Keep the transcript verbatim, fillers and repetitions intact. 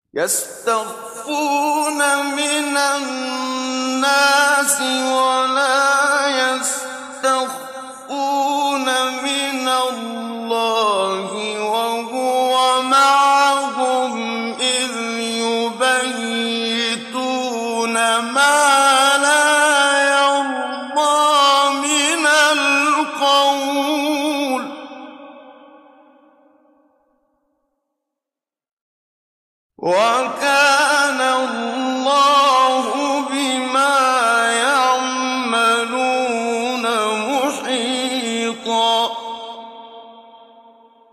يستخفون من الناس ولا يستخفون من الله وهو معهم إذ يبيتون ما لا يرضى من القول وكان الله